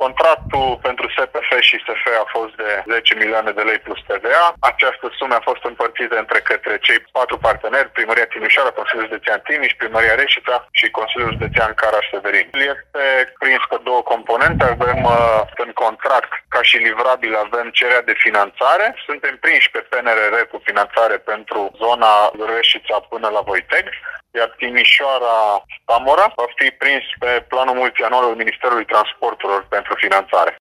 Contractul pentru SPF și SF a fost de 10 milioane de lei plus TVA. Această sumă a fost împărțită între către cei 4 parteneri, Primăria Timișoara, Consiliul Județean Timiș, Primăria Reșița și Consiliul Județean Caraș-Severin. Este prins pe două componente. Avem în contract, ca și livrabil, avem cererea de finanțare. Suntem prinși pe PNRR cu finanțare pentru zona Reșița până la Voiteg, iar Timișoara-Samora va fi prins pe planul multianual al Ministerului Transporturilor pentru finanțare.